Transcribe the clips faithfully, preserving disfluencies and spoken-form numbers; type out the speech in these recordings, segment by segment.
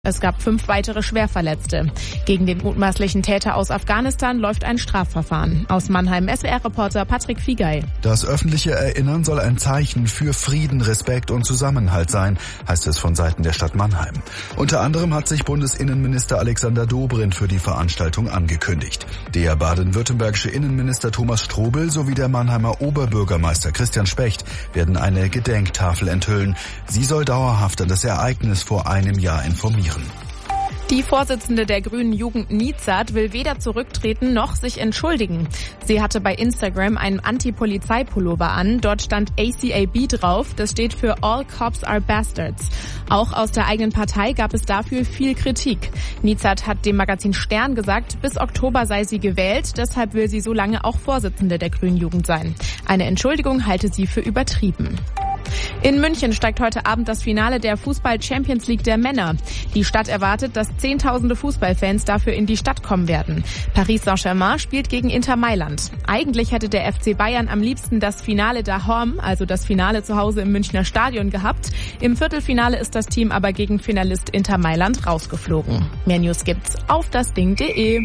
Es gab fünf weitere Schwerverletzte. Gegen den mutmaßlichen Täter aus Afghanistan läuft ein Strafverfahren. Aus Mannheim S W R-Reporter Patrick Fiegei. Das öffentliche Erinnern soll ein Zeichen für Frieden, Respekt und Zusammenhalt sein, heißt es von Seiten der Stadt Mannheim. Unter anderem hat sich Bundesinnenminister Alexander Dobrindt für die Veranstaltung angekündigt. Der baden-württembergische Innenminister Thomas Strobel sowie der Mannheimer Oberbürgermeister Christian Specht werden eine Gedenktafel enthüllen. Sie soll dauerhaft an das Ereignis vor einem Jahr informieren. Die Vorsitzende der Grünen Jugend Nizat will weder zurücktreten noch sich entschuldigen. Sie hatte bei Instagram einen Anti-Polizei-Pullover an. Dort stand A C A B drauf. Das steht für All Cops are Bastards. Auch aus der eigenen Partei gab es dafür viel Kritik. Nizat hat dem Magazin Stern gesagt, bis Oktober sei sie gewählt. Deshalb will sie so lange auch Vorsitzende der Grünen Jugend sein. Eine Entschuldigung halte sie für übertrieben. In München steigt heute Abend das Finale der Fußball-Champions League der Männer. Die Stadt erwartet, dass Zehntausende Fußballfans dafür in die Stadt kommen werden. Paris Saint-Germain spielt gegen Inter Mailand. Eigentlich hätte der F C Bayern am liebsten das Finale daheim, also das Finale zu Hause im Münchner Stadion gehabt. Im Viertelfinale ist das Team aber gegen Finalist Inter Mailand rausgeflogen. Mehr News gibt's auf dasding punkt de.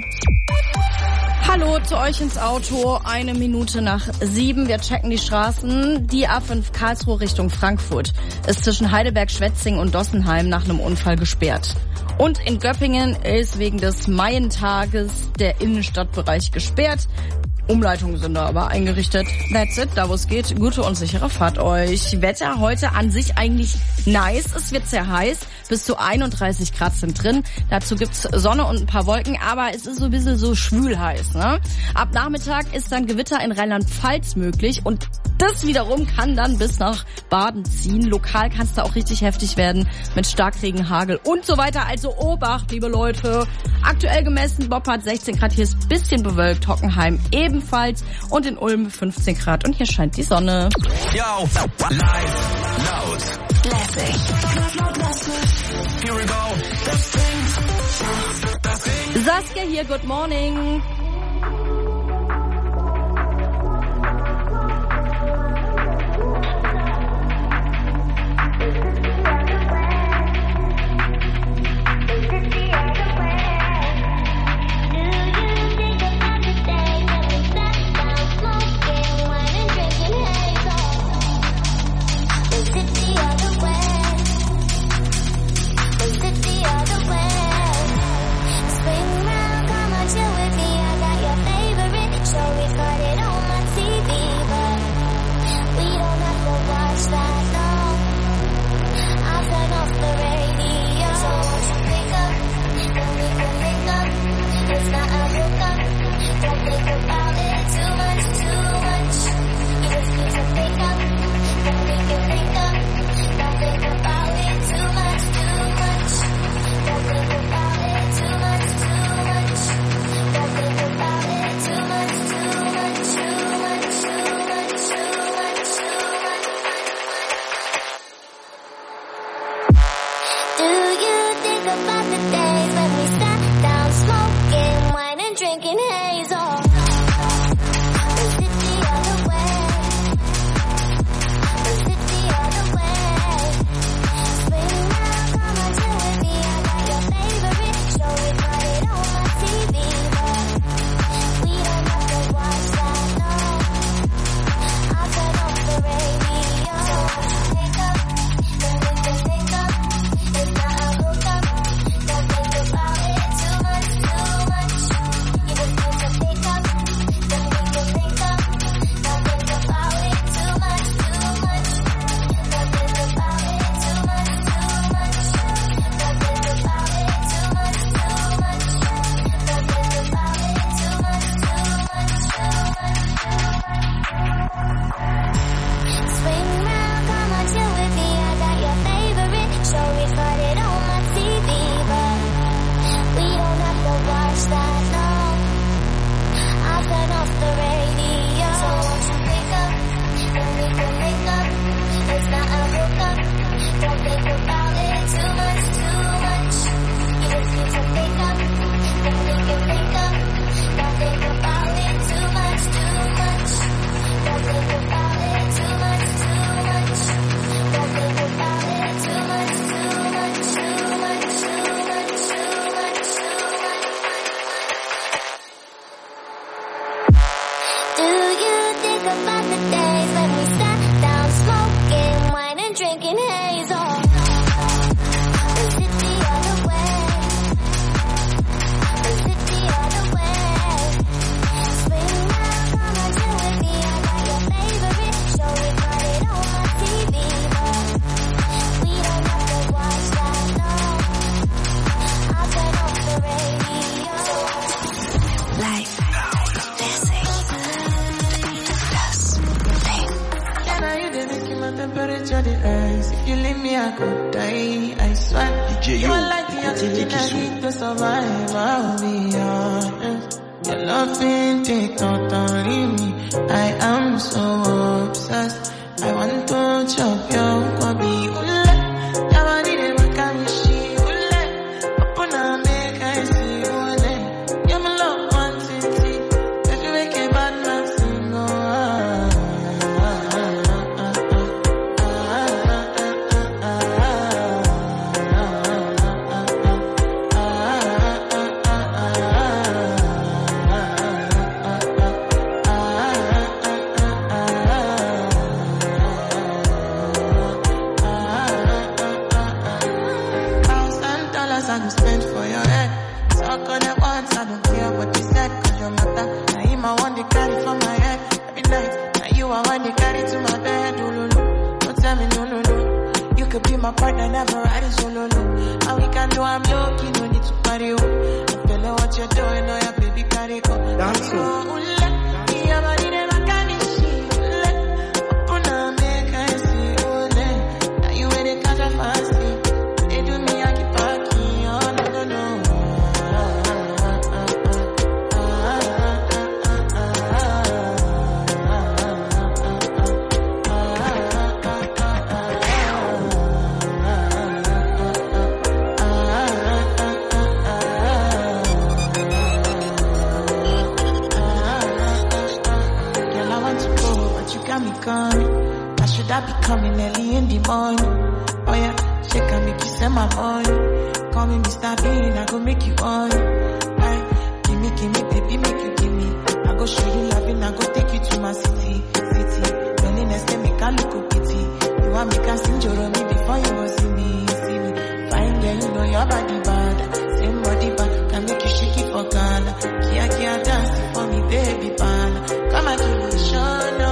Hallo zu euch ins Auto, eine Minute nach sieben. Wir checken die Straßen. Die A fünf Karlsruhe Richtung Frankfurt ist zwischen Heidelberg, Schwetzing und Dossenheim nach einem Unfall gesperrt. Und in Göppingen ist wegen des Maientages der Innenstadtbereich gesperrt. Umleitungen sind da aber eingerichtet. That's it, da wo es geht. Gute und sichere Fahrt euch. Wetter heute an sich eigentlich nice. Es wird sehr heiß. Bis zu einunddreißig Grad sind drin. Dazu gibt's Sonne und ein paar Wolken, aber es ist so ein bisschen so schwül heiß, ne? Ab Nachmittag ist dann Gewitter in Rheinland-Pfalz möglich und das wiederum kann dann bis nach Baden ziehen. Lokal kann es da auch richtig heftig werden mit Starkregen, Hagel und so weiter. Also Obacht, liebe Leute. Aktuell gemessen, Boppard sechzehn Grad, hier ist ein bisschen bewölkt, Hockenheim ebenfalls und in Ulm fünfzehn Grad und hier scheint die Sonne. Yo, live, laut, lässig. Here we go. Das Ding, das Ding. Saskia hier, good morning. Swing round, come on, chill with me. I got your favorite Take it sweet to survive, I'll be honest. Your love ain't take no time me. I am so obsessed. I want to chop your body. Ule, your body they make me see. Ule, open up, make I see. Ule, you're my love one city. If you make a bad man sing, oh ah ah ah ah I go spend for your head. Talk on it once, I don't care what you said. Cause your matter, now him I want to carry for my head. Every night, now you I want to carry to my bed. Oh, no, no. Don't tell me no, no, no. You could be my partner, never riding solo, no. And we can do, I'm low-key, no need to party, oh. I don't know what you're doing, oh, yeah, baby, carry go. That's it. I should have be coming early in the morning. Oh yeah, she can make you send my money. Call me Mister Bean, I go make you on. Aye, give me, give me, baby, make you give me. I go show you loving, I go take you to my city, city. Loneliness can make a look pity. You want me can sing your me before you go see me, see me. Fine girl, you know your body bad. Same body bad, can make you shake it for Ghana. Kia kia dance for me, baby, pan. Come and give me a show, no.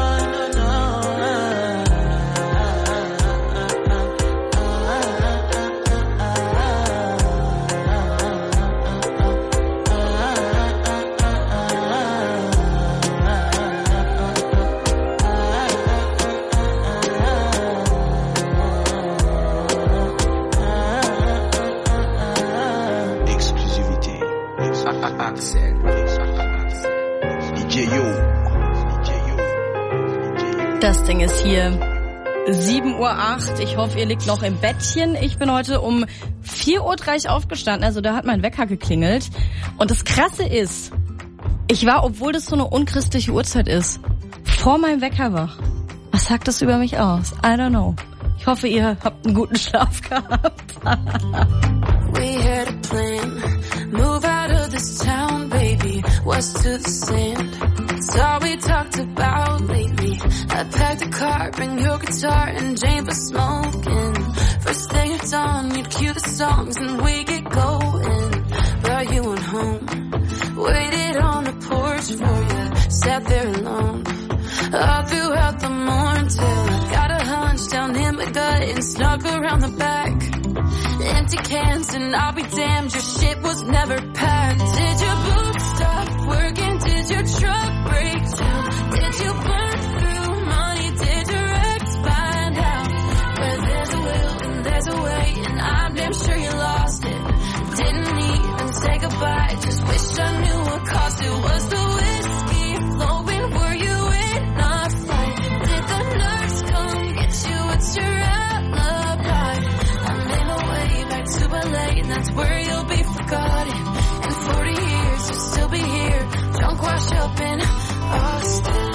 Das Ding ist hier sieben Uhr acht. Ich hoffe, ihr liegt noch im Bettchen. Ich bin heute um vier Uhr dreißig aufgestanden. Also da hat mein Wecker geklingelt. Und das Krasse ist, ich war, obwohl das so eine unchristliche Uhrzeit ist, vor meinem Wecker wach. Was sagt das über mich aus? I don't know. Ich hoffe, ihr habt einen guten Schlaf gehabt. We had a plan. Move out of this town, baby. West to the sand. It's all we talked about lately. I packed a car, bring your guitar and Jane for smoking. First thing it's on, you'd cue the songs and we get going. Brought you on home, waited on the porch for you. Sat there alone, all throughout the morning till I got a hunch down in my gut and snuck around the back. Empty cans and I'll be damned, your shit was never packed. Did your boots stop working? Did your truck break down? Did you burn through money? Did your ex find out? Where there's a will and there's a way, and I'm damn sure you lost it. Didn't even say goodbye, just wish I knew what cost it. Was the whiskey flowing? Were you in a fight? Did the nurse come get you? What's your alibi? I'm in a way back to L A, and that's where you'll be forgotten. In forty years you'll still be here, drunk, washed up in Austin.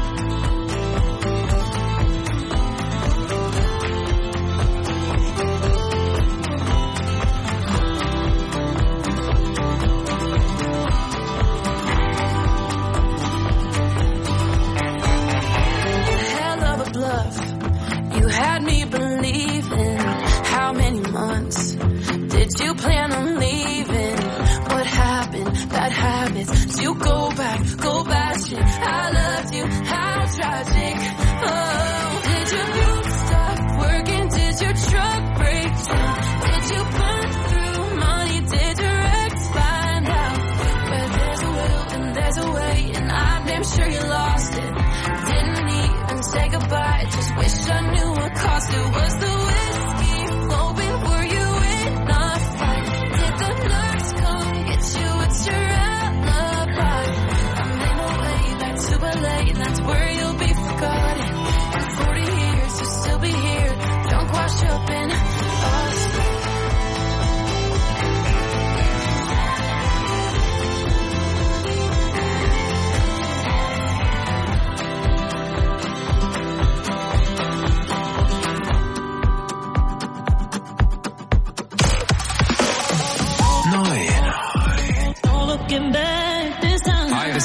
Hell of a bluff, you had me believing. How many months did you plan on leaving? What happened? Bad habits. You go back, go bashing. I loved you, how tragic. Oh, did your boots stop working? Did your truck break down? Did you burn through money? Did your ex find out? Where there's a will and there's a way, and I'm damn sure you lost it. Didn't even say goodbye, just wish I knew what cost it. Was the whiskey flowing? Were you in a fight? Did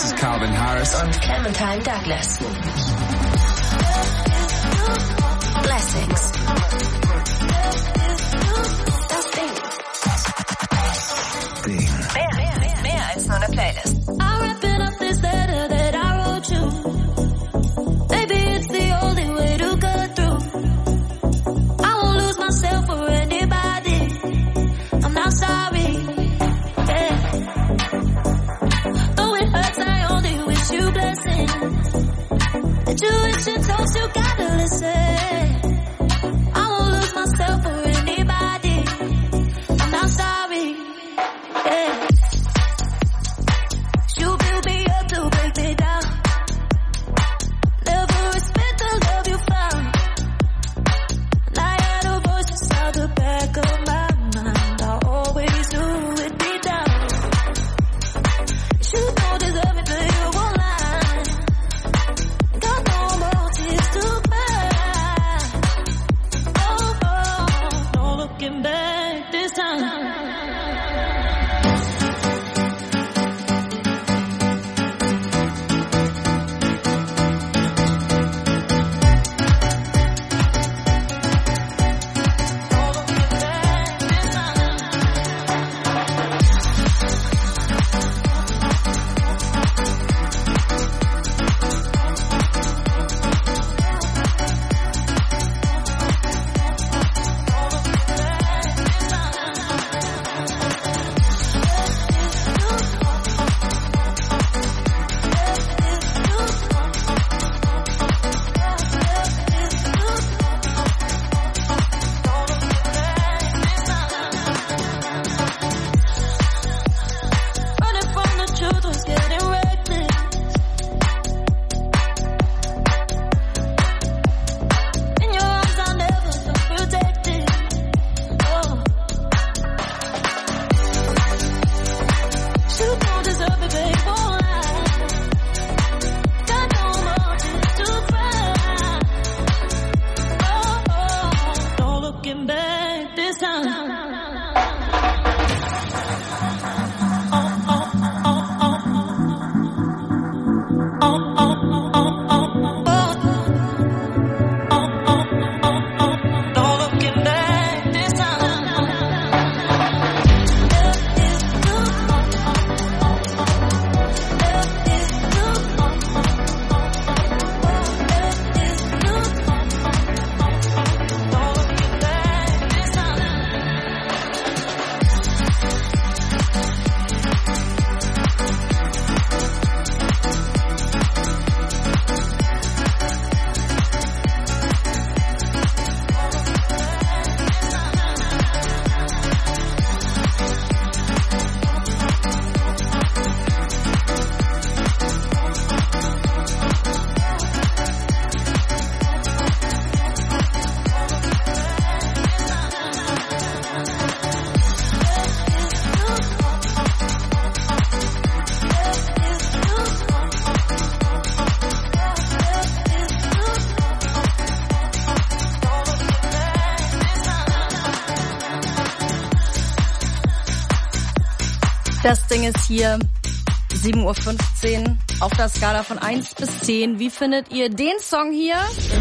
This is Calvin Harris und Clementine Douglas. Blessings. Das Ding. Ding. Mehr, mehr, mehr als nur eine Playlist. I'm wrapping up this letter that I wrote you. Maybe it's the only way to get through. I won't lose myself for anybody. I'm not sorry. Yeah. Though it hurts, I only wish you blessings. That you wish you told you gotta listen. I won't lose myself for anybody. I'm not sorry. Yeah. You build me up to break me down. Never respect the love you found. And I had a voice inside the back of my mind. I always knew it'd be down. You don't deserve it, but you won't lie. Got no more tears to cry. Oh, oh, no looking back this time. Running from the truth was getting reckless. In your arms I never felt protected. Oh. You don't deserve it, babe, won't lie. Got no more tears to cry. Oh, oh, no looking back this time. Das Ding ist hier, sieben Uhr fünfzehn, auf der Skala von eins bis zehn. Wie findet ihr den Song hier?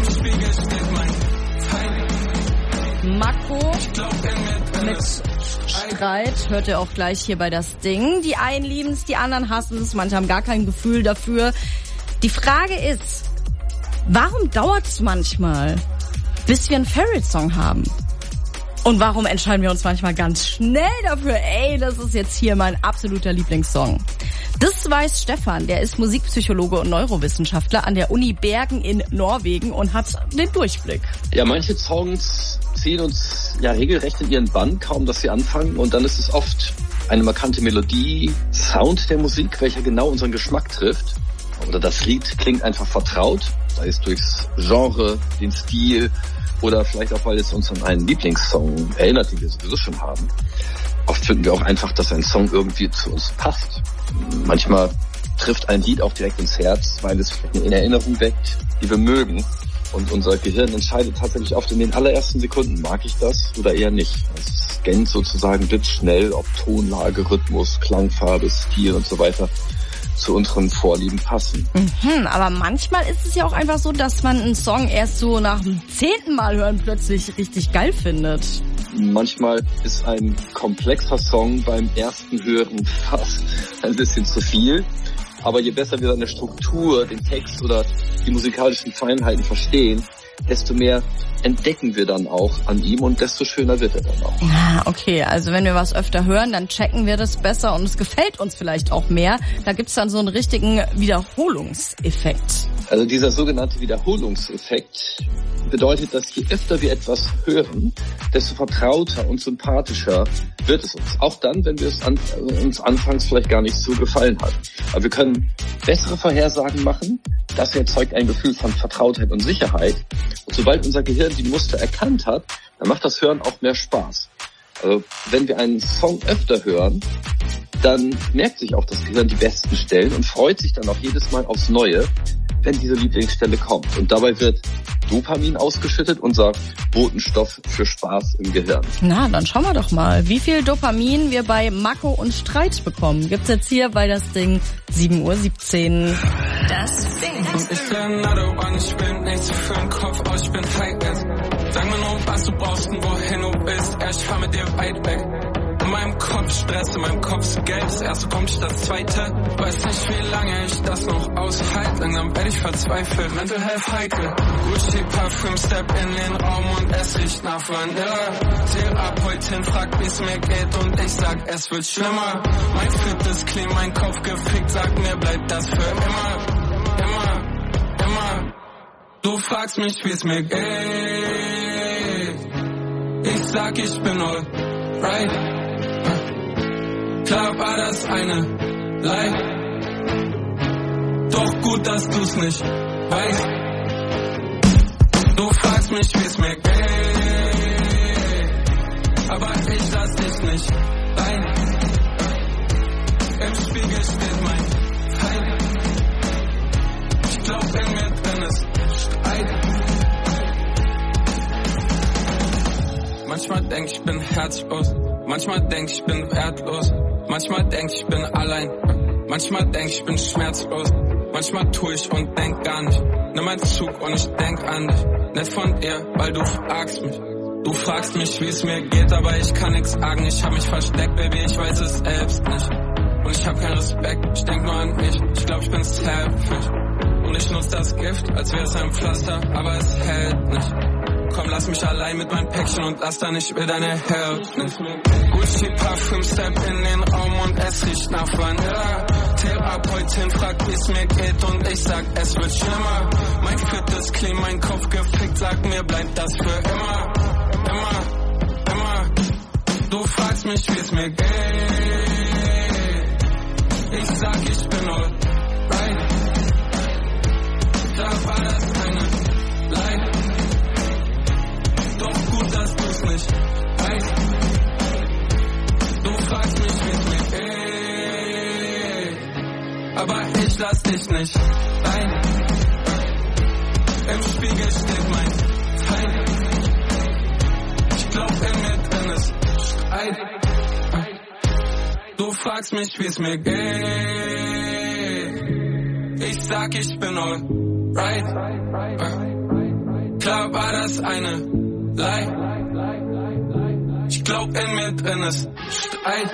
Mako mit Streit, hört ihr auch gleich hier bei Das Ding. Die einen lieben es, die anderen hassen es, manche haben gar kein Gefühl dafür. Die Frage ist, warum dauert es manchmal, bis wir einen Favorite-Song haben? Und warum entscheiden wir uns manchmal ganz schnell dafür, ey, das ist jetzt hier mein absoluter Lieblingssong? Das weiß Stefan, der ist Musikpsychologe und Neurowissenschaftler an der Uni Bergen in Norwegen und hat den Durchblick. Ja, manche Songs ziehen uns ja regelrecht in ihren Bann, kaum dass sie anfangen. Und dann ist es oft eine markante Melodie, Sound der Musik, welcher genau unseren Geschmack trifft. Oder das Lied klingt einfach vertraut, sei es durchs Genre, den Stil oder vielleicht auch, weil es uns an einen Lieblingssong erinnert, den wir sowieso schon haben. Oft finden wir auch einfach, dass ein Song irgendwie zu uns passt. Manchmal trifft ein Lied auch direkt ins Herz, weil es eine Erinnerung weckt, die wir mögen. Und unser Gehirn entscheidet tatsächlich oft in den allerersten Sekunden, mag ich das oder eher nicht. Es scannt sozusagen blitzschnell, ob Tonlage, Rhythmus, Klangfarbe, Stil und so weiter zu unseren Vorlieben passen. Mhm, aber manchmal ist es ja auch einfach so, dass man einen Song erst so nach dem zehnten Mal hören plötzlich richtig geil findet. Manchmal ist ein komplexer Song beim ersten Hören fast ein bisschen zu viel. Aber je besser wir seine Struktur, den Text oder die musikalischen Feinheiten verstehen, desto mehr entdecken wir dann auch an ihm und desto schöner wird er dann auch. Ah, okay, also wenn wir was öfter hören, dann checken wir das besser und es gefällt uns vielleicht auch mehr. Da gibt's dann so einen richtigen Wiederholungseffekt. Also dieser sogenannte Wiederholungseffekt bedeutet, dass je öfter wir etwas hören, desto vertrauter und sympathischer wird es uns. Auch dann, wenn wir es an, uns anfangs vielleicht gar nicht so gefallen hat. Aber wir können bessere Vorhersagen machen. Das erzeugt ein Gefühl von Vertrautheit und Sicherheit. Und sobald unser Gehirn die Muster erkannt hat, dann macht das Hören auch mehr Spaß. Also wenn wir einen Song öfter hören, dann merkt sich auch das Gehirn die besten Stellen und freut sich dann auch jedes Mal aufs Neue, wenn diese Lieblingsstelle kommt. Und dabei wird Dopamin ausgeschüttet, unser Botenstoff für Spaß im Gehirn. Na, dann schauen wir doch mal, wie viel Dopamin wir bei Mako und Streit bekommen. Gibt's jetzt hier bei das Ding sieben Uhr siebzehn. Das Ding. Ich bin another one, ich bin nichts für den Kopf aus, ich bin high end. Sag mir nur, was du brauchst und wohin du willst, ja, ich fahr mit dir weit weg. In meinem Kopf Stress, in meinem Kopf ist Geld, das erste kommt nicht das zweite. Weiß nicht, wie lange ich das noch aushalte, langsam werde ich verzweifelt, Mental Health heikel. Gucci Parfüm, step in den Raum und es riecht nach Vanille. Therapeutin fragt, wie's mir geht und ich sag, es wird schlimmer. Mein Fit ist clean, mein Kopf gefickt, sag mir, bleibt das für immer. Immer, immer. Du fragst mich, wie's mir geht. Ich sag, ich bin alright. Klar war das eine Lie. Doch gut, dass du's nicht weißt. Du fragst mich, wie's mir geht, aber ich lass dich nicht rein. Im Spiegel steht mein Feind. Ich glaub, in mir drin ist Streit. Manchmal denk ich bin herzlos, manchmal denk ich bin wertlos, manchmal denk ich bin allein, manchmal denk ich bin schmerzlos, manchmal tu ich und denk gar nicht. Nimm einen Zug und ich denk an dich, nicht von dir, weil du fragst mich. Du fragst mich, wie es mir geht, aber ich kann nix sagen. Ich hab mich versteckt, Baby, ich weiß es selbst nicht. Und ich hab keinen Respekt, ich denk nur an mich. Ich glaub, ich bin selfish. Und ich nutz das Gift, als wäre es ein Pflaster, aber es hält nicht. Komm, lass mich allein mit meinem Päckchen und lass da nicht, will deine Hilfe nicht. Gucci Parfüm, step in den Raum und es riecht nach Vanille. Therapeutin fragt, wie's mir geht und ich sag, es wird schlimmer. Mein Fit ist clean, mein Kopf gefickt, sag mir, bleibt das für immer. Immer, immer. Du fragst mich, wie's mir geht. Ich sag, ich bin alright. Da war das eine Lie. Doch gut, dass du's nicht weißt. Du fragst mich, wie's mir geht, aber ich lass dich nicht rein. Im Spiegel steht mein Feind. Ich glaub, in mir drin ist Streit. Du fragst mich, wie's mir geht. Ich sag, ich bin alright. Klar war das eine Lie. Ich glaub, in mir drin ist Streit.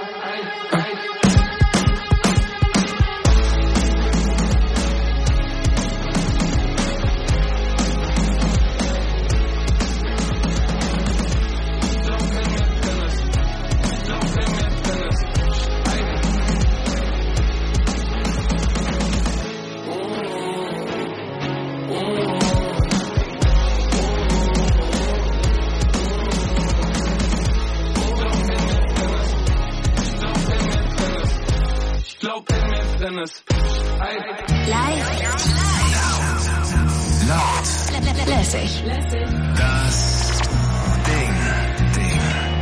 Lässig. Das Ding. Ding.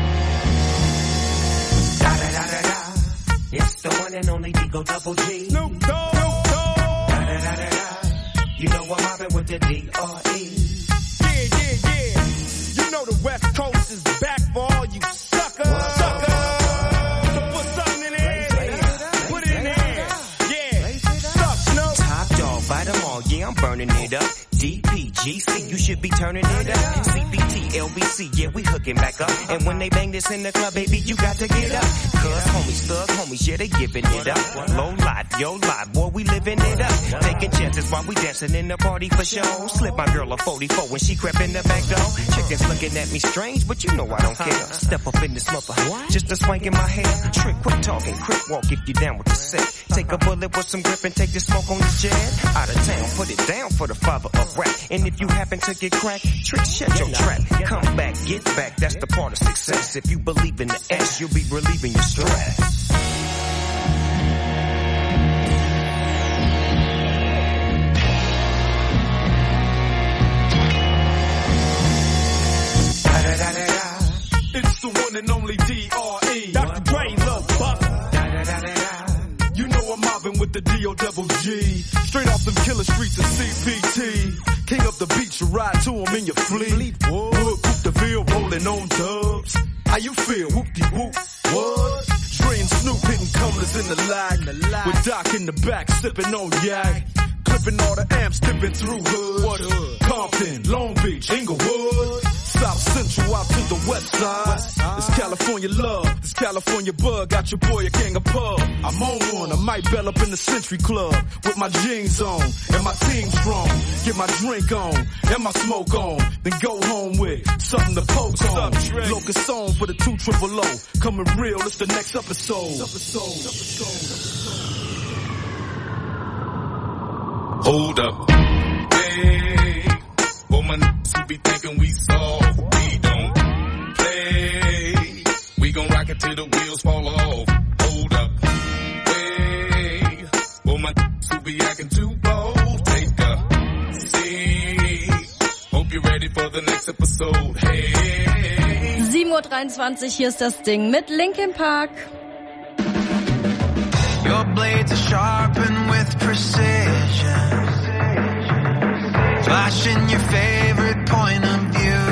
Da da da da da. It's the one and only Digo Double G. Snoop Dogg. Da da da da da. You know I'm mobbing with the D R E. Yeah, yeah, yeah. You know the West Coast is back for all you suckers. Suckers. So put something in there. Put it in there. Yeah. G C, you should be turning it up. C B T, L B C, yeah, we hooking back up. And when they bang this in the club, baby, you got to get up. Cuz homies, thug homies, yeah, they giving it up. Low life, yo life, boy, we living it up. Taking chances while we dancing in the party for show. Slip my girl a forty-four when she crept in the back door. Chickens looking at me strange, but you know I don't care. Step up in this mother, just a swank in my hair. Trick, quit talking, crip walk if you down with the set. Take a bullet with some grip and take the smoke on this jet. Out of town, put it down for the father of rap. And if you happen to get cracked, Trick, shut your trap. Come back, get back, that's the part of success. If you believe in the S, you'll be relieving your stress. It's the one and only D R E Doctor Dre, Lil Buck. You know I'm mobbing with the D O double G. Straight off them killer streets of C P T. King up the beach, you ride to him in your fleet. Wood, whoop the bill, rolling on dubs. How you feel? Whoop-de-whoop. What? Dre and Snoop hitting cumblers in the lag. With Doc in the back, sipping on yak. Clipping all the amps, dipping through hood. What hood? Compton, Long Beach, Inglewood. South Central out to the west side. It's California love, this California bug. Got your boy a gang of pub. I'm on one, I might bell up in the Century Club. With my jeans on, and my team strong. Get my drink on, and my smoke on. Then go home with something to poke on. Locust song for the two triple O. Coming real, it's the next episode. Hold up. Hey, for my niggas who be thinking we soft, we don't play. We gon' rock it till the wheels fall off. Hold up. Hey, for my niggas who be acting too bold, take a seat. Hope you're ready for the next episode. Hey. sieben Uhr dreiundzwanzig, hier ist das Ding mit Linkin Park. Your blades are sharpened with precision, flashing your favorite point of view.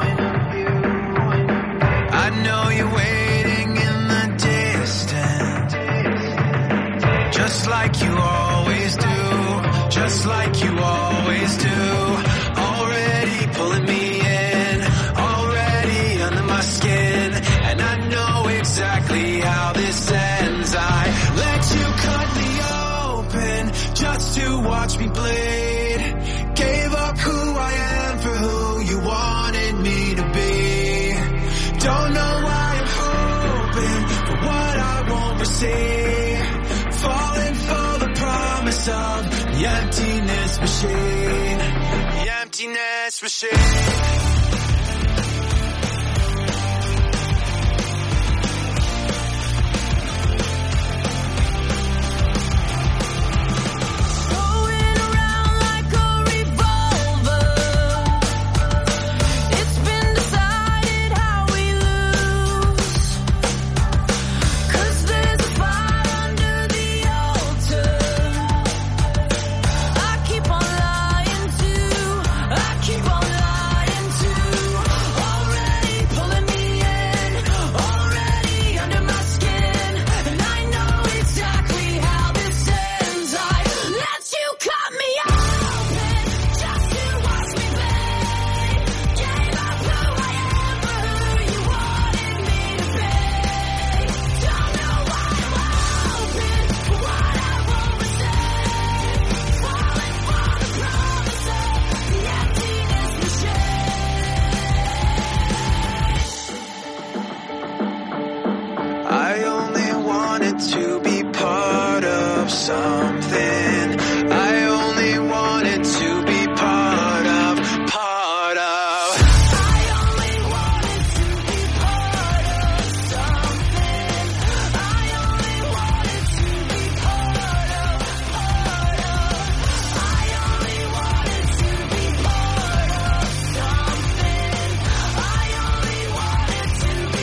I know you're waiting in the distance, just like you always do, just like you always do. Already pulling me in, already under my skin, and I know exactly how this ends. I let you cut me open just to watch me bleed. Gave up who I am for who you wanted me to be. Don't know why I'm hoping for what I won't receive. Falling for the promise of the emptiness machine. The emptiness machine.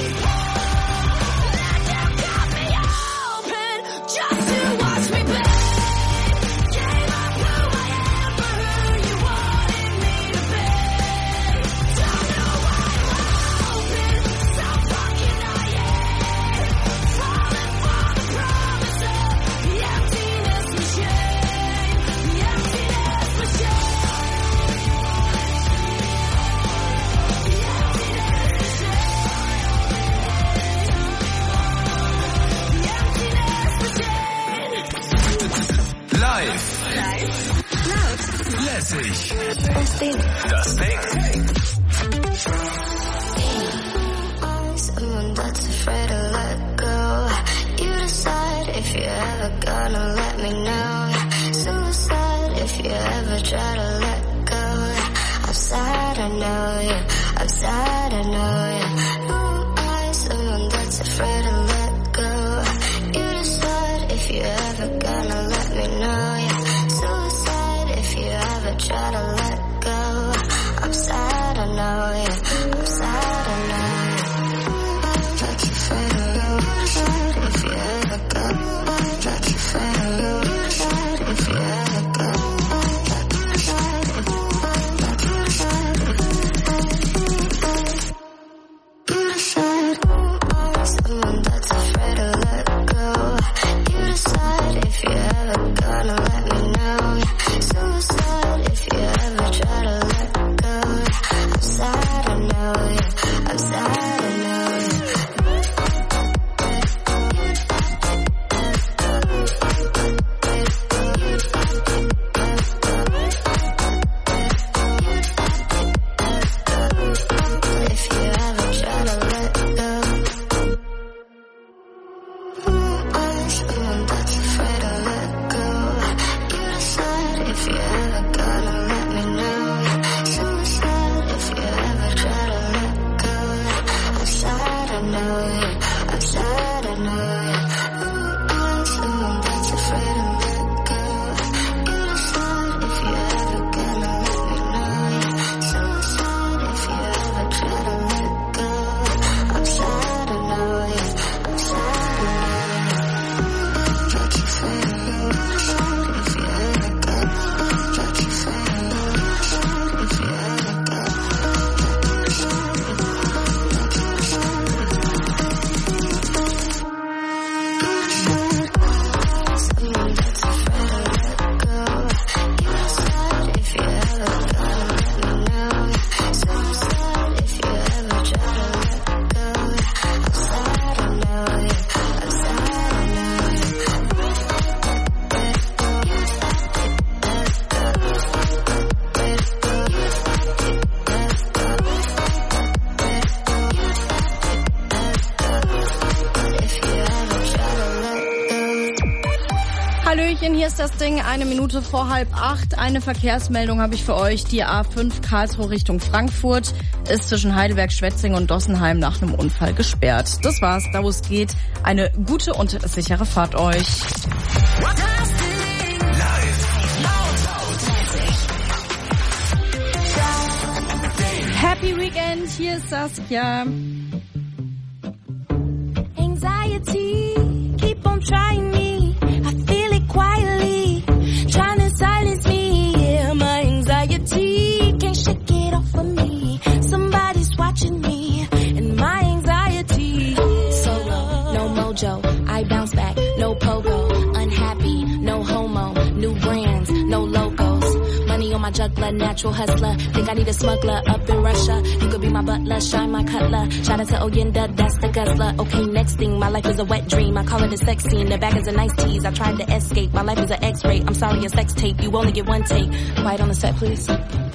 Watch me back. Live. Laut. Lässig. Das Ding. Das Ding. Someone that's afraid to let go. You decide if you're ever gonna let me know. Suicide if you ever try to let go. I'm sad, I know you. I'm sad, I know you. Who am I? Someone that's afraid to let go. You decide if you're ever gonna let me know. Yeah. Suicide if you ever try to let go. I'm sad, I know you. I'm sad, I know you. If you ever go, like you fail, if you ever go, you decide. Someone that's afraid to let go. You decide if you ever gonna let me know. Suicide if you ever try to let go. I'm sad, I know you. I'm sad, I know you. Hallöchen, hier ist das Ding, eine Minute vor halb acht. Eine Verkehrsmeldung habe ich für euch. Die A fünf Karlsruhe Richtung Frankfurt ist zwischen Heidelberg, Schwetzing und Dossenheim nach einem Unfall gesperrt. Das war's, da wo es geht. Eine gute und sichere Fahrt euch. Happy Weekend, hier ist Saskia. Anxiety, keep on trying me. I feel it quietly, trying to silence me. Yeah, my anxiety can't shake it off of me. Somebody's watching me, and my anxiety. Solo, no mojo, I bounce back, no pogo. Unhappy, no homo, new brands, no logos. Money on my juggler, natural hustler. Think I need a smuggler up in Russia. You could be my butler, shine my cutler. Shout out to Oyenda, that's the guzzler. Okay, next thing, my life is a wet dream. I call it a sex scene, the back is a nice tease. I tried to escape, my life is an x-ray. I'm sorry, a sex tape, you only get one take. Quiet on the set, please.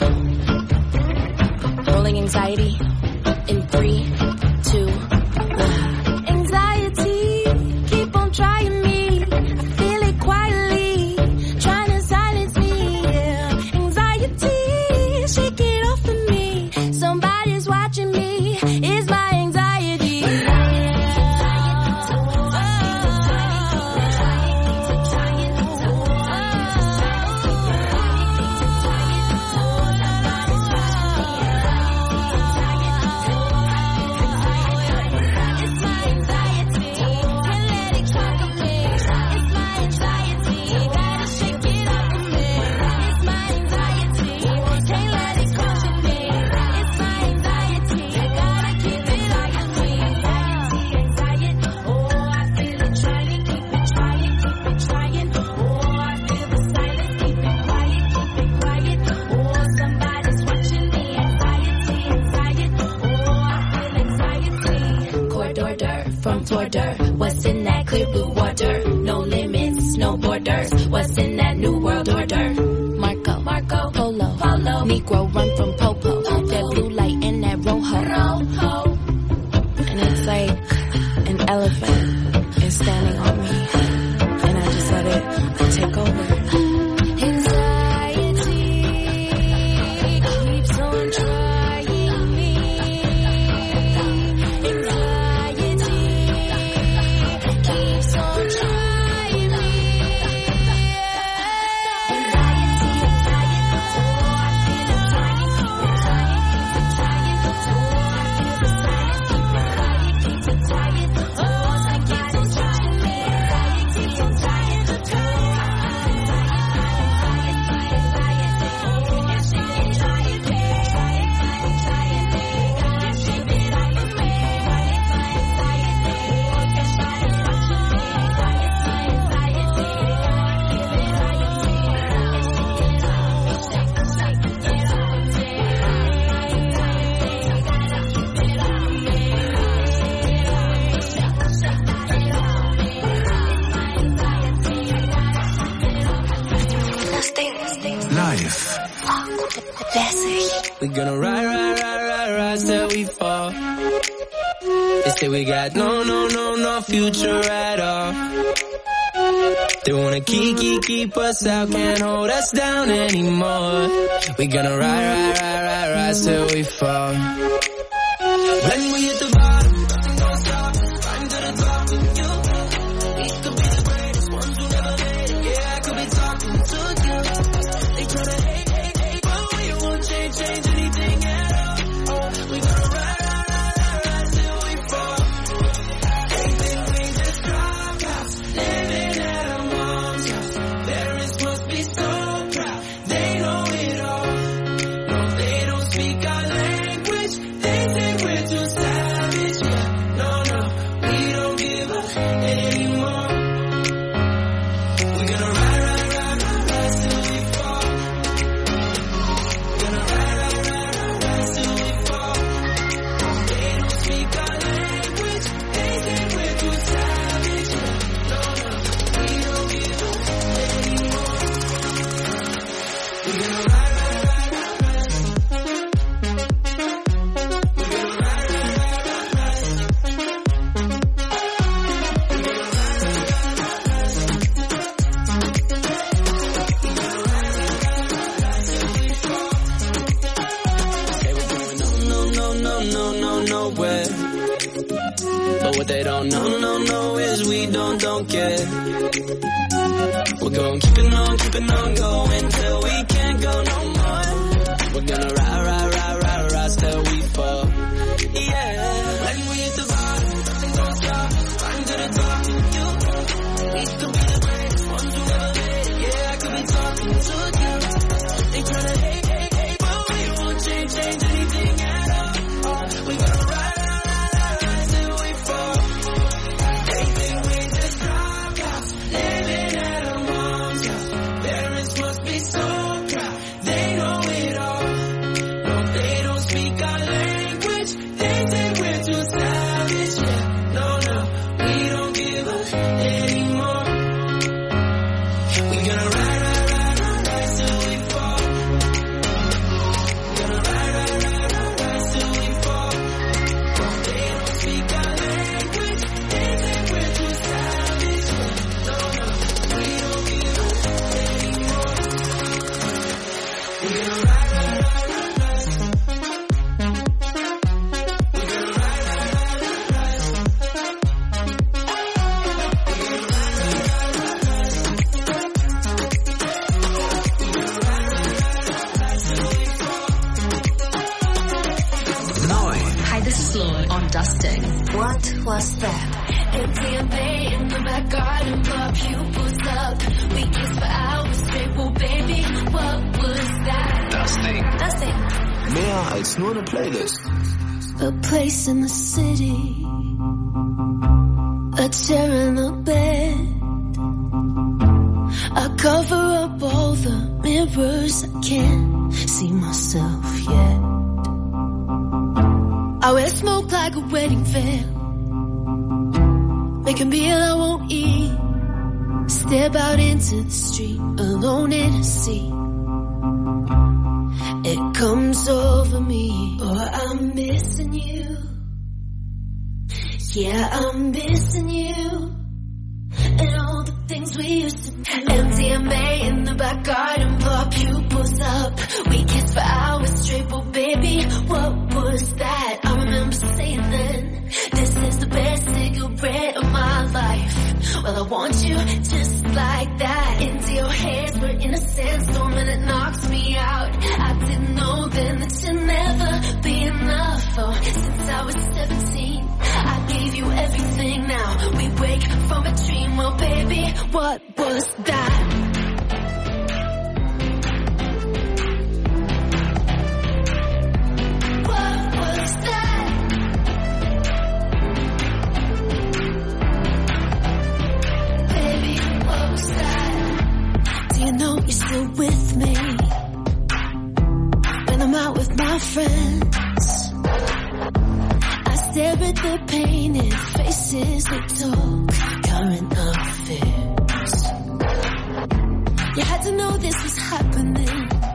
Rolling anxiety in three, two, one. Anxiety, keep on trying me. I feel it quietly, trying to silence me. Yeah. Anxiety, shake it off of me. Somebody's watching me. It's my anxiety. From border, what's in that clear blue water? No limits, no borders. What's in that new Live. We gonna ride, ride, ride, ride, ride till we fall. They say we got no, no, no, no future at all. They wanna keep, keep, keep us out, can't hold us down anymore. We gonna ride, ride, ride, ride, ride till we fall. When we hit the bottom, nothing gonna stop. Climb to the top with you. We could be the greatest ones who never made it. Yeah, I could be talking to you. They tryna hate, hate, hate, but we won't change, change anything at all. Oh, we gonna ride, ride, ride, ride, ride till we fall. They think we just drop out, living at our mom's house. Parents must be so proud, they know it all. No, they don't speak our language. They say we're too savage. Yeah, no, no, we don't give up anymore. We're gonna ride, ride, ride, ride, ride till we fall. Gonna ride, ride, ride, ride, ride till we fall. They don't speak our language. They say we're too savage. Yeah, no, no, we don't give up anymore. We're gonna ride, ride, ride, ride, ride. We're gonna ride, ride, ride, ride, They were going no, no, no, no, no, no, nowhere. But what they don't know, no, no, is we don't, don't care. We're going keeping on, keeping on going till we can't go no more. We're gonna ride, ride, ride, ride, ride till we fall. Yeah, when we hit the bottom, nothing gonna stop. Climb to the top with you. We could be the greatest ones who never made it. Yeah, I could be talking to you. They tryna hate, hate, hate, but we won't change, change anything at all. Oh, we gonna ride, ride, ride, ride, ride till we fall. They think we just drop out, living at our mom's house. Parents must be so proud, they know it all. No, they don't speak our language. They say we're too savage. Yeah, no, no, we don't give up anymore. We gonna ride, ride, ride, ride, ride till we fall. Gonna ride, ride, ride, ride, ride till we fall. They don't speak our language. They say we're too savage. Yeah, no, no, we don't give up anymore. We gonna ride, ride, ride, ride, ride. We gonna ride, ride, ride, ride, ride. Hi, this is Lord on Dusting. What was that? M D M A in the back garden, our pupils up. We kissed for hours straight, well baby, what was that? Dusting. Dusting. Mehr als nur eine Playlist. A place in the city, a chair and a bed. I cover up all the mirrors, I can't see myself yet. I wear smoke like a wedding veil, make a meal I won't eat, step out into the street alone in a seat. It comes over me, oh, I'm missing you. Yeah, I'm missing you. And all the things we used to do. M D M A in the back garden, our pupils up. We kissed for hours straight, well baby, what was that? I remember saying then, this is the best cigarette of my life. Well, I want you just like that. Into your hands, we're in a sandstorm and it knocks me out. I didn't know then that you'd never be enough. Oh, since I was seventeen, I gave you everything. Now we wake from a dream. Well, baby, what was that? What was that? Baby, what was that? Do you know you're still with me? When I'm out with my friends, I stare at the painted faces that talk current affairs. You had to know this was happening.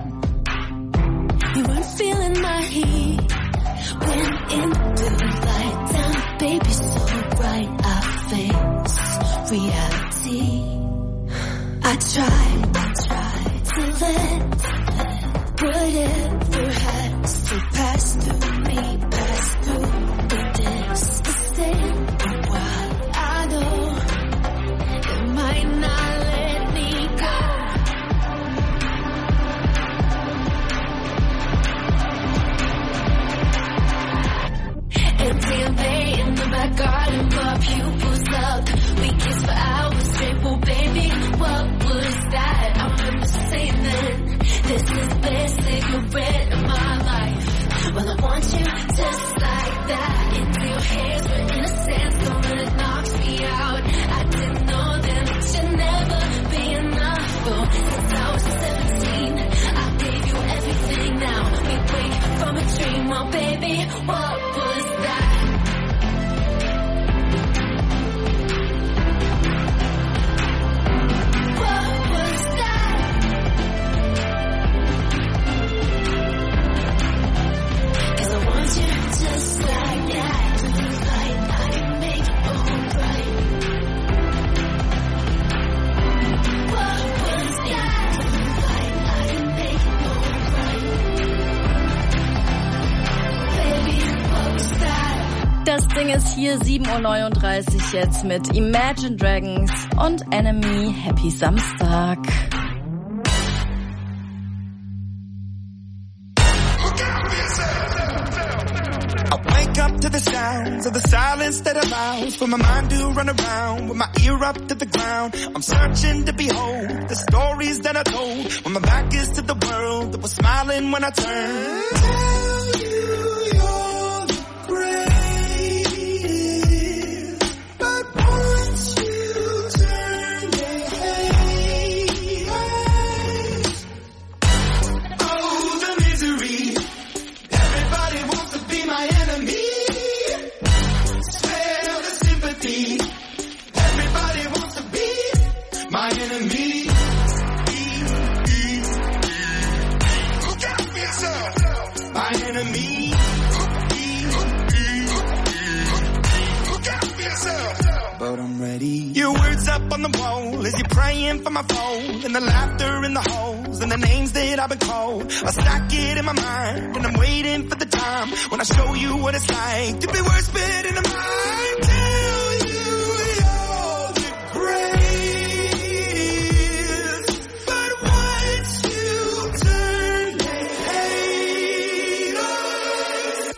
reality. I tried, I tried to let whatever has to pass through me, pass through the distance. But while I know it might not let me go, and damn, they in the back garden, but pupils up. We kissed for hours straight, well, baby, what was that? I remember saying then, this is the best cigarette of my life. Well, I want you just like that. Into your hands were in a sandstorm and it knocks me out. I didn't know then that you'd never be enough. Oh, since I was seventeen, I gave you everything. Now we wake from a dream. Oh, baby, what was that? Just like that, like I can make it all right. What was that? Like I can make it all right. Baby, what was that? Das Ding ist hier, sieben Uhr neununddreißig jetzt mit Imagine Dragons und Enemy. Happy Samstag. To the sounds of the silence that allows for my mind to run around with my ear up to the ground. I'm searching to behold the stories that I told when my back is to the world that was smiling when I turned. Tell you you're the greatest, but once you turn they hate us. Oh, the misery. Everybody wants to be my enemy. Everybody wants to be my enemy. Look out for yourself. My enemy. Look out for yourself. But I'm ready. Your words up on the wall as you're praying for my phone, and the laughter in the halls and the names that I've been called. I stack it in my mind and I'm waiting for the time when I show you what it's like to be worse fit in the mind. Tell you you're the greatest, but once you turn they hate us.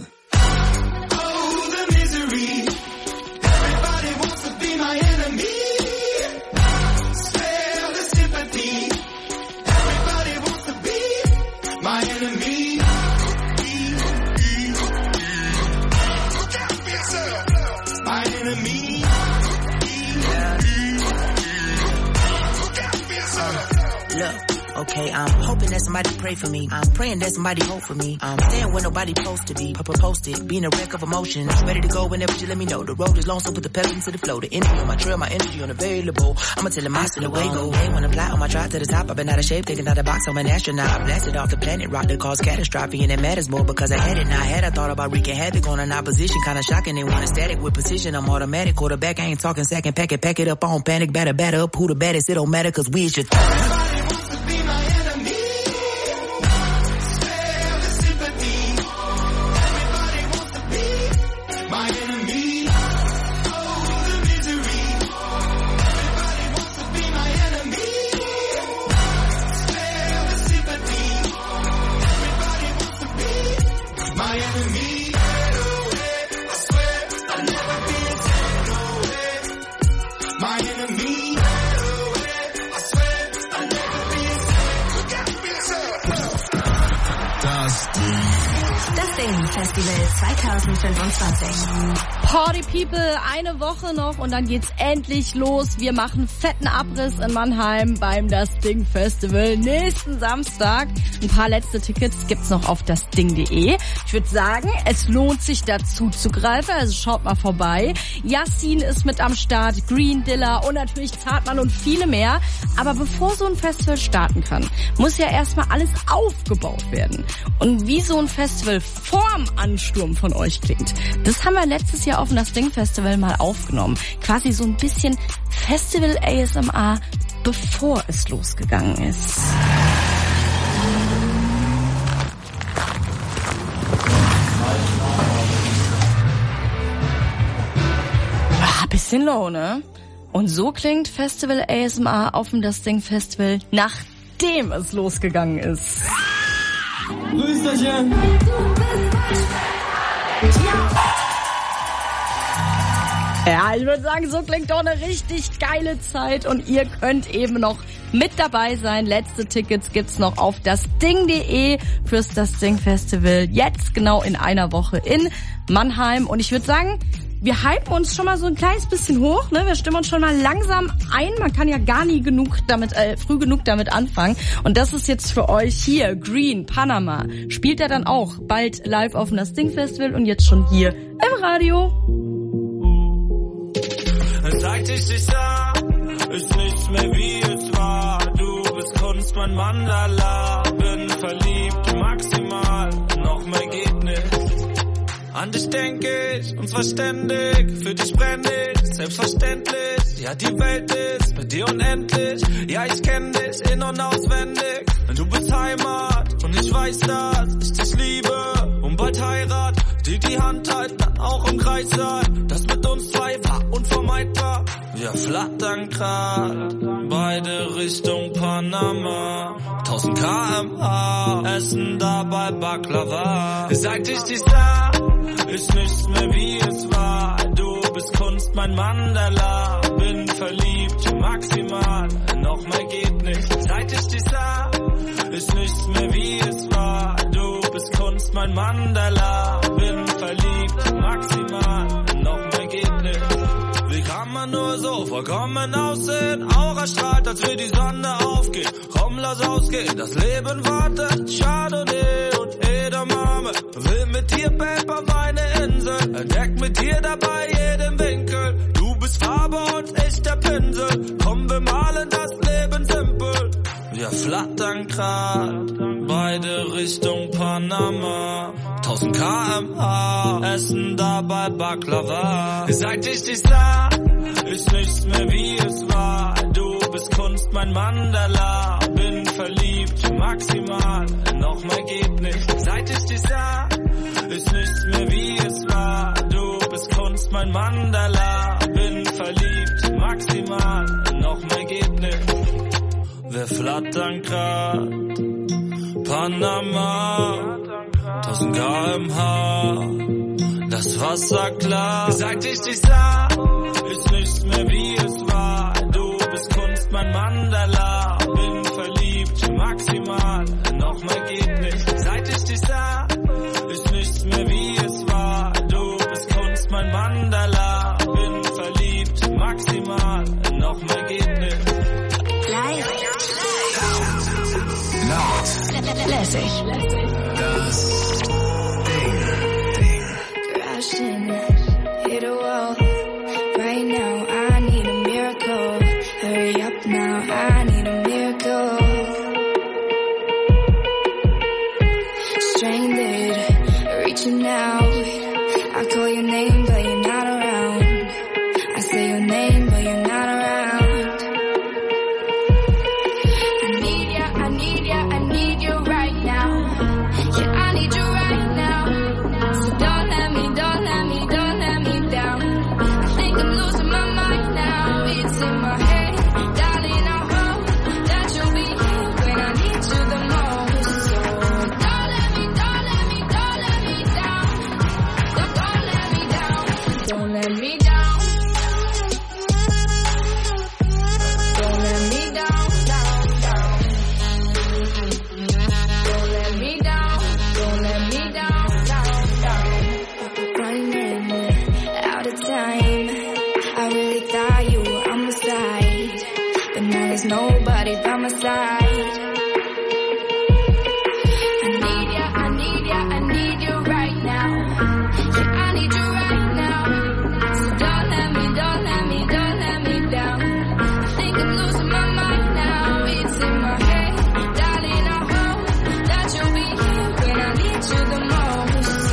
Oh, the misery. Everybody wants to be my enemy. Spare the sympathy. Everybody wants to be my enemy. My enemy. Look, okay, I'm hoping that somebody pray for me. I'm praying that somebody hope for me. I'm staying where nobody supposed to be. Papa posted, being a wreck of emotions. Ready to go whenever you let me know. The road is long, so put the pedal into the flow. The energy on my trail, my energy unavailable. I'ma tell him I still away go. Hey, when I fly on my drive to the top, I've been out of shape, thinking out the box. I'm an astronaut. I blasted off the planet, rock that caused catastrophe, and it matters more because I had it. Now I had I thought about wreaking havoc on an opposition, kinda shocking. They want a static with precision. I'm automatic, quarterback. I ain't talking second, pack it, pack it up on panic, batter, batter up. Who the baddest? It don't matter, cause we is your Everybody wants to be my enemy. Spare the sympathy. Everybody wants to be my enemy. Oh, the misery. Everybody wants to be my enemy. Spare the sympathy. Everybody wants to be my enemy. I swear I'll never be a my enemy. I swear I'll never be a look out for yourself. Das Ding Festival zwanzig fünfundzwanzig. Party People, eine Woche noch und dann geht's endlich los. Wir machen fetten Abriss in Mannheim beim Das Ding Festival nächsten Samstag. Ein paar letzte Tickets gibt's noch auf das ding punkt de. Ich würde sagen, es lohnt sich dazu zu greifen, also schaut mal vorbei. Yassin ist mit am Start, Green Dilla und natürlich Zartmann und viele mehr. Aber bevor so ein Festival starten kann, muss ja erstmal alles aufgebaut werden. Und wie so ein Festival vorm Ansturm von euch klingt. Das haben wir letztes Jahr auf dem Das Ding Festival mal aufgenommen. Quasi so ein bisschen Festival A S M R, bevor es losgegangen ist. Ah, bisschen low, ne? Und so klingt Festival A S M R auf dem Das Ding Festival, nachdem es losgegangen ist. Grüßterchen! Ja, ich würde sagen, so klingt doch eine richtig geile Zeit und ihr könnt eben noch mit dabei sein. Letzte Tickets gibt's noch auf dasding punkt de fürs Das Ding Festival. Jetzt genau in einer Woche in Mannheim. Und ich würde sagen, wir hypen uns schon mal so ein kleines bisschen hoch, ne? Wir stimmen uns schon mal langsam ein. Man kann ja gar nie genug damit, äh, früh genug damit anfangen. Und das ist jetzt für euch hier, Green, Panama. Spielt er dann auch bald live auf dem Das Ding Festival und jetzt schon hier im Radio. Seit ich dich sah, ist nichts mehr wie es war. Du bist Kunst, mein Mandala. Bin verliebt, maximal, noch mehr geht nicht. An dich denk ich, uns verständig, für dich brenn ich, selbstverständlich. Ja, die Welt ist bei dir unendlich. Ja, ich kenn dich in- und auswendig. Du bist Heimat und ich weiß, dass ich dich liebe. Und bald Heirat, die die Hand halten, dann auch im Kreis sein. Das mit uns zwei war unvermeidbar. Wir flattern grad, beide Richtung Panama. tausend Kilometer pro Stunde, essen dabei Baklava. Seit ich dich sah, ist nichts mehr wie es war. Du bist Kunst, mein Mandala. Bin verliebt, maximal, noch mehr geht nicht. Seit ich dich sah, ist nichts mehr wie es war. Du bist Kunst, mein Mandala. Bin verliebt, maximal, noch mehr geht nicht. Wie kann man nur so vollkommen aussehen? Aura strahlt, als wir die Sonne aufgeht. Komm, lass ausgehen, das Leben wartet. Chardonnay und Edamame. Will mit dir, Babe, auf eine Insel. Entdeck mit dir dabei jeden Winkel. Du bist Farbe und ich der Pinsel. Komm, wir malen das Leben simpel. Wir flattern grad, beide Richtung Panama. tausend Kilometer pro Stunde, essen dabei Baklava. Seit ich dich sah, ist nichts mehr wie es war. Du bist Kunst, mein Mandala. Bin verliebt, maximal, noch mehr geht nicht. Seit ich dich sah, ist nichts mehr wie es war. Du bist Kunst, mein Mandala. Bin verliebt, maximal, noch mehr geht nicht. Wir flattern grad, Panama, tausend Kilometer pro Stunde, das Wasser klar. Seit ich dich sah, ist nichts mehr wie es war. Du bist Kunst, mein Mandala. Bin verliebt, maximal, noch mehr geht nicht. Seit ich dich sah, ist nichts mehr wie es war. Du bist Kunst, mein Mandala. Bin verliebt, maximal, noch mehr geht nicht. Lässig. Das Ding. Crashing, hit a wall. Right now, I need a miracle. Hurry up now, I need a miracle. Stranded, reaching out. I call your name, but you're not around. I say your name, but you're not around. I need ya, I need ya, I need you right now. Yeah, I need you right now. So don't let me, don't let me, don't let me down. I think I'm losing my mind now. It's in my head, darling, I hope that you'll be here when I need you the most. So don't let me, don't let me, don't let me down. Don't, don't let me down. Don't let me down. Don't let me down, down, down. Don't let me down. Don't let me down, down, down. Running out of time. I really thought you were on my side, but now there's nobody by my side. I need ya, I need ya, I need you right now. Yeah, I need you right now. So don't let me, don't let me, don't let me down. I think I'm losing my mind now. It's in my head, darling, I hope that you'll be here when I need you the most.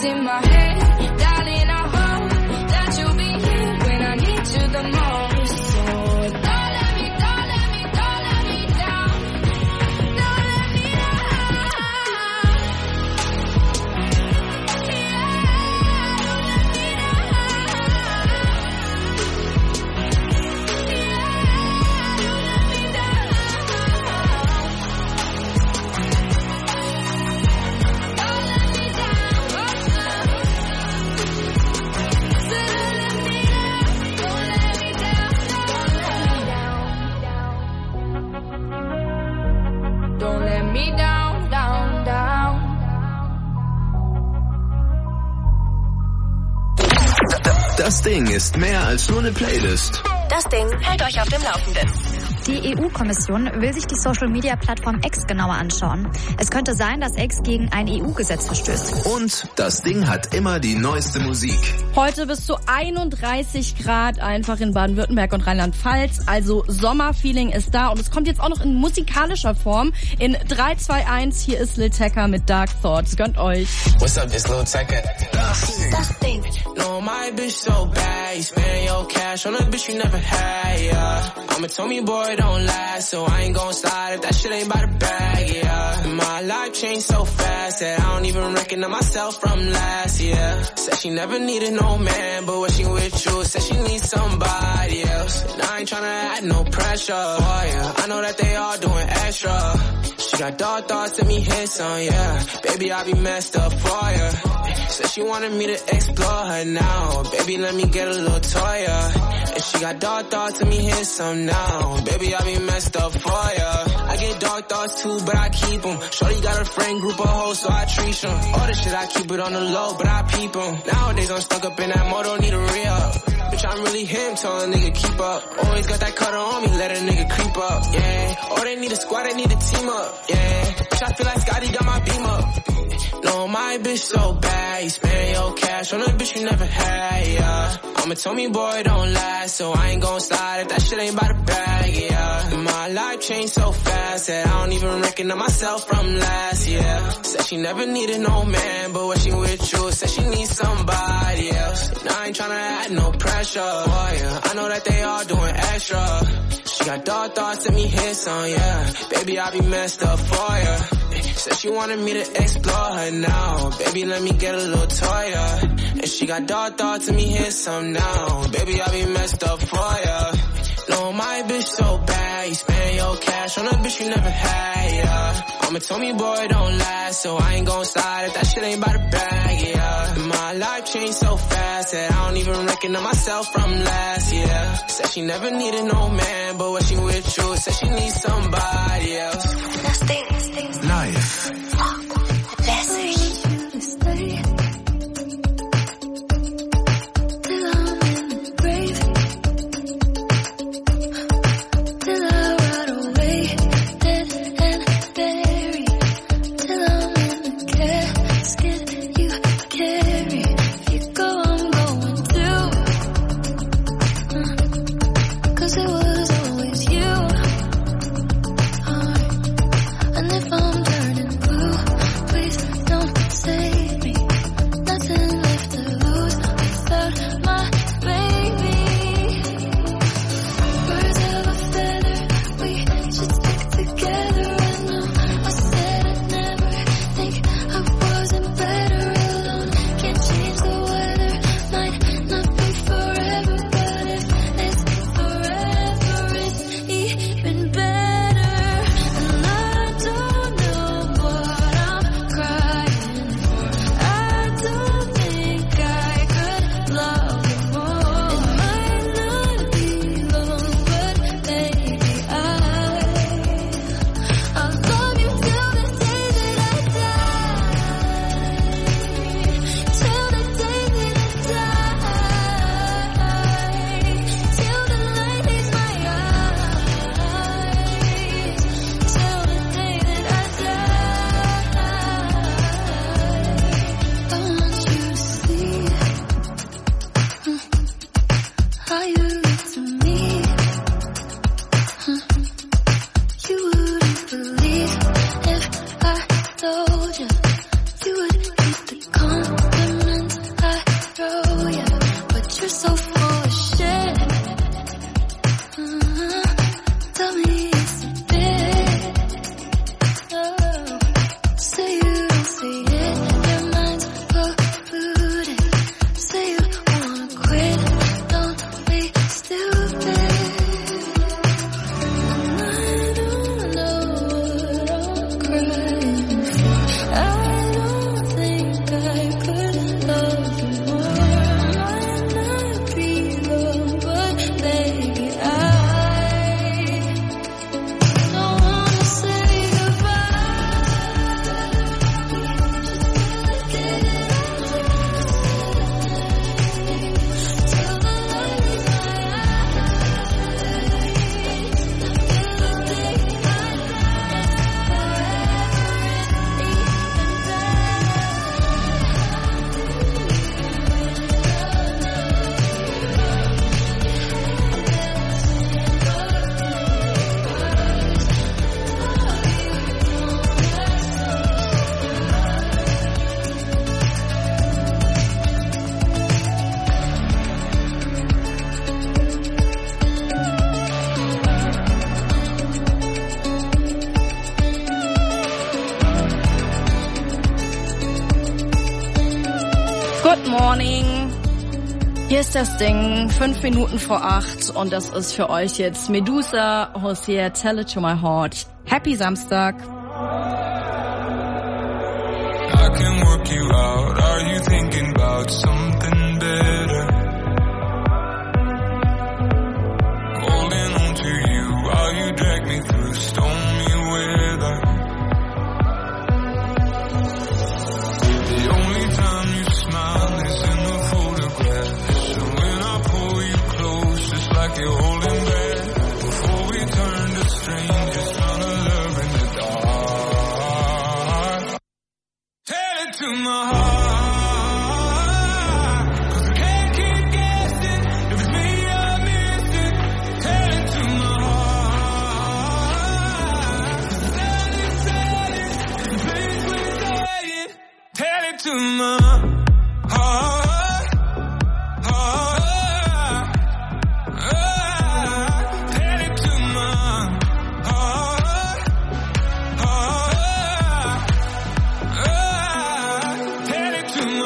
in my head, darling, I hope that you'll be here when I need you the most. So don't let me, don't let me, don't let me down. Don't let me down. Don't let me down, down, down. Das Ding ist mehr als nur eine Playlist. Das Ding hält euch auf dem Laufenden. Die E U-Kommission will sich die Social-Media-Plattform X genauer anschauen. Es könnte sein, dass X gegen ein E U-Gesetz verstößt. Und das Ding hat immer die neueste Musik. Heute bis zu einunddreißig Grad einfach in Baden-Württemberg und Rheinland-Pfalz. Also Sommerfeeling ist da und es kommt jetzt auch noch in musikalischer Form. In drei, zwei, eins, hier ist Lil Tecca mit Dark Thoughts. Gönnt euch. What's up, it's Lil Tecca. Das Ding. No, my bitch so bad. You spend your cash on a bitch you never had, yeah. I'm a Tommy boy, don't last, so I ain't gon' slide if that shit ain't by the bag, yeah. My life changed so fast that I don't even recognize myself from last year. Said she never needed no man, but when she with you, said she needs somebody else. And I ain't tryna add no pressure, oh yeah. I know that they all doing extra. She got dark thoughts, let me hit some, yeah. Baby, I be messed up for ya. Said she wanted me to explore her now. Baby, let me get a little toy, yeah. And she got dark thoughts, let me hit some now. Baby, I be messed up for ya. I get dark thoughts too, but I keep them. Shorty got a friend group of hoes, so I treat them. All this shit, I keep it on the low, but I peep them. Nowadays, I'm stuck up in that mode, don't need a re-up. Bitch, I'm really him, tell a nigga keep up. Always got that cutter on me, let a nigga creep up, yeah. Oh, they need a squad, they need a team up, yeah. Bitch, I feel like Scotty got my beam up. No, my bitch so bad, you spend your cash on a bitch you never had, yeah. I'm a Tommy boy, don't last, so I ain't gon' slide if that shit ain't by the bag, yeah. My life changed so fast that I don't even recognize myself from last year. Said she never needed no man, but when she with you, said she needs somebody else. And I ain't tryna add no pressure, oh yeah. I know that they all doing extra. She got dark thoughts, let me hit some, yeah. Baby, I be messed up for ya. Said she wanted me to explore her now. Baby, let me get a little toy, yeah. And she got dark thoughts, let me hit some now. Baby, I be messed up for ya. No, my bitch so bad. You spend your cash on a bitch you never had, yeah. I'm a Tommy boy, don't last, so I ain't gon' slide if that shit ain't by the bag, yeah. My life changed so fast that I don't even recognize myself from last year. Said she never needed no man, but when she with you, said she needs somebody else. Das Ding. Live. Lässig. Cause it was always you. I Good morning. Hier ist das Ding, fünf Minuten vor acht und das ist für euch jetzt Medusa, Hosea, Tell It to My Heart. Happy Samstag. I can work you out. Are you thinking about something better? Holding on to you while you drag me through stormy weather. The only time you smile is in the photographs. And when I pull you close, it's like you're holding back. Before we turn to strangers, found a love in the dark. Tell it to my heart, 'cause I can't keep guessing if it's me you're missing. Tell it to my heart, 'cause tell it, tell it, it's the place we're staying. Tell it to my heart, heart, heart. Tell it to my heart, heart, heart. Tell it to my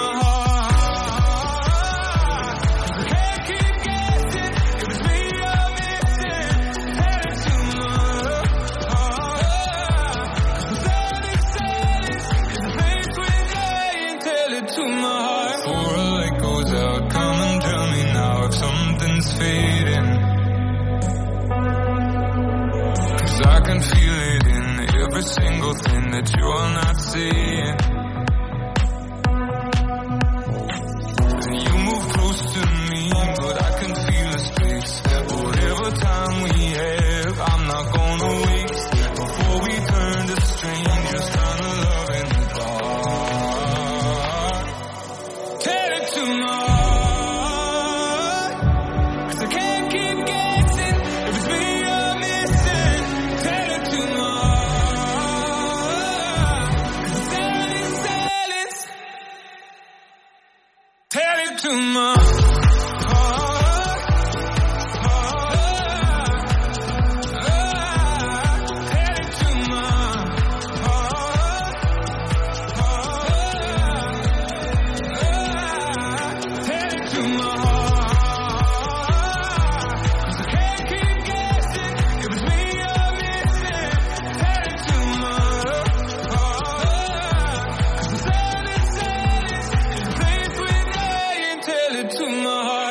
heart. I can't keep guessing if it's me you're missing. Tell it to my heart. Silence, silence is the place we're staying. Tell it to my heart. Before a light goes out, come and tell me now if something's fading. 'Cause I can feel it in every single thing that you're not seeing. And you move close to me, but I can feel the space. Whatever time we have, I'm not gonna waste. Before we turn to strangers, find a love in the dark. Tell it to my heart, 'cause I can't keep guessing if it's me you're missing. Tell it to my heart, 'cause silence, silence. Tell it to my heart, heart, heart. Tell it to my heart, heart, heart. Tell it to my heart, 'cause I can't keep guessing if it's me you're missing. Tell it to my heart, 'cause silence, silence is the place we're staying. Tell it to my heart.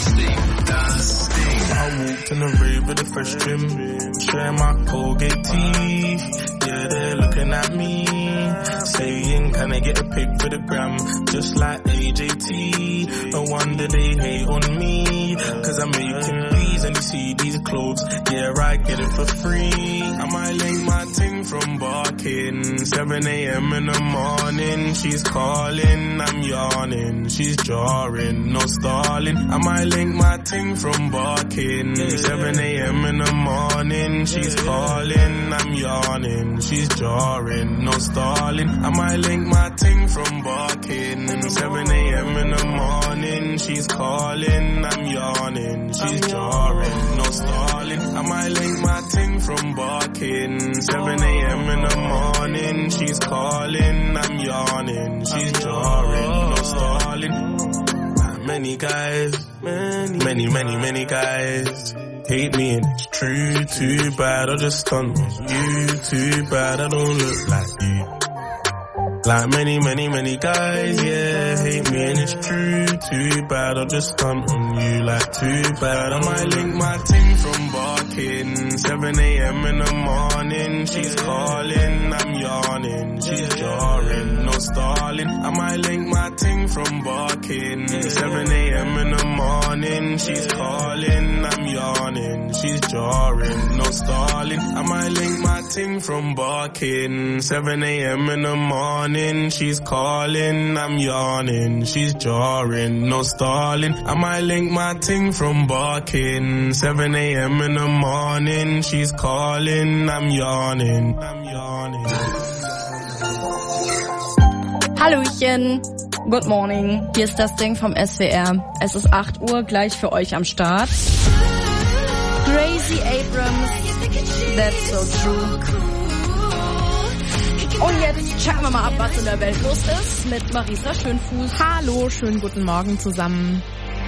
I walked in the rave with a fresh trim, sharing my Colgate teeth. Yeah, they're looking at me, saying, can I get a pic for the gram? Just like A J T. No wonder they hate on me, 'cause I'm making these and you see these clothes. Yeah, I get it for free. I might link my ting from barking. seven a.m. in the morning, she's calling, I'm yawning. She's jarring, no stalling. I might link my ting from barking. seven a.m. in the morning, she's calling, I'm yawning. She's jarring, no stalling. I might link my ting from barking. seven a.m. in the morning, she's calling, I'm yawning. She's jarring, no stalling. I might link my ting from barking. seven a.m. in the morning, she's calling, I'm yawning. She's jarring, no stalling. Many guys, many, many, many, many guys hate me and it's true, too bad I just stunt on you, too bad I don't look like you. Like many, many, many guys, yeah, hate me and it's true, too bad I just stunt on you, like too bad. I might link my ting from barking. seven a.m. in the morning, she's calling, I'm yawning. She's jarring, no stalling. I might link my ting from barking. seven a.m. in the morning, she's calling, I'm yawning. She's jarring, no stalling. I might link my ting from barking. seven a.m. in the morning, she's calling, I'm yawning. She's jarring, no stalling. I might link my ting from barking. seven a.m. in the morning, she's calling, I'm yawning. I'm yawning. Hallöchen, good morning. Hier ist das Ding vom S W R. Es ist acht Uhr, gleich für euch am Start. Gracie Abrams, That's So True. Und jetzt checken wir mal ab, was in der Welt los ist mit Marisa Schönfuß. Hallo, schönen guten Morgen zusammen.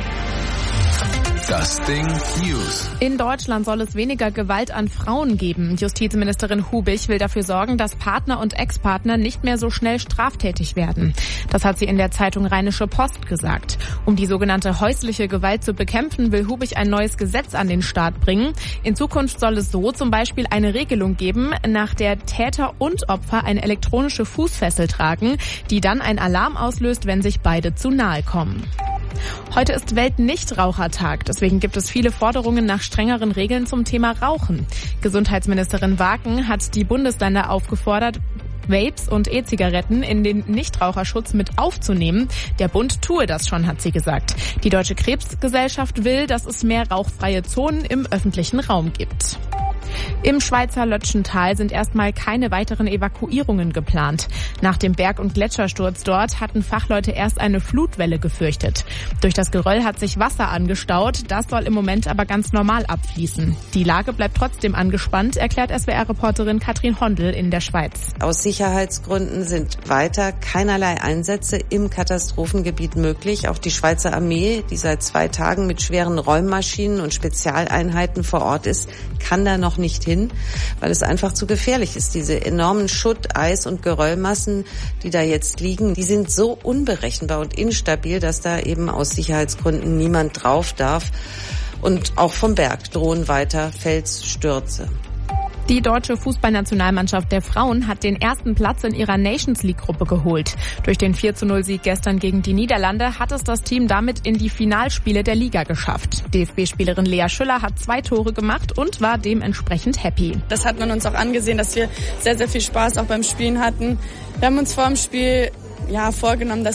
Das Ding News. In Deutschland soll es weniger Gewalt an Frauen geben. Justizministerin Hubich will dafür sorgen, dass Partner und Ex-Partner nicht mehr so schnell straftätig werden. Das hat sie in der Zeitung Rheinische Post gesagt. Um die sogenannte häusliche Gewalt zu bekämpfen, will Hubich ein neues Gesetz an den Start bringen. In Zukunft soll es so zum Beispiel eine Regelung geben, nach der Täter und Opfer eine elektronische Fußfessel tragen, die dann einen Alarm auslöst, wenn sich beide zu nahe kommen. Heute ist Weltnichtrauchertag, deswegen gibt es viele Forderungen nach strengeren Regeln zum Thema Rauchen. Gesundheitsministerin Waken hat die Bundesländer aufgefordert, Vapes und E-Zigaretten in den Nichtraucherschutz mit aufzunehmen. Der Bund tue das schon, hat sie gesagt. Die Deutsche Krebsgesellschaft will, dass es mehr rauchfreie Zonen im öffentlichen Raum gibt. Im Schweizer Lötschental sind erstmal keine weiteren Evakuierungen geplant. Nach dem Berg- und Gletschersturz dort hatten Fachleute erst eine Flutwelle gefürchtet. Durch das Geröll hat sich Wasser angestaut, das soll im Moment aber ganz normal abfließen. Die Lage bleibt trotzdem angespannt, erklärt S W R-Reporterin Katrin Hondel in der Schweiz. Aus Sicherheitsgründen sind weiter keinerlei Einsätze im Katastrophengebiet möglich. Auch die Schweizer Armee, die seit zwei Tagen mit schweren Räummaschinen und Spezialeinheiten vor Ort ist, kann da noch nicht hin, weil es einfach zu gefährlich ist. Diese enormen Schutt-, Eis- und Geröllmassen, die da jetzt liegen, die sind so unberechenbar und instabil, dass da eben aus Sicherheitsgründen niemand drauf darf. Und auch vom Berg drohen weiter Felsstürze. Die deutsche Fußballnationalmannschaft der Frauen hat den ersten Platz in ihrer Nations League-Gruppe geholt. Durch den vier zu null Sieg gestern gegen die Niederlande hat es das Team damit in die Finalspiele der Liga geschafft. D F B-Spielerin Lea Schüller hat zwei Tore gemacht und war dementsprechend happy. Das hat man uns auch angesehen, dass wir sehr, sehr viel Spaß auch beim Spielen hatten. Wir haben uns vor dem Spiel ja vorgenommen, dass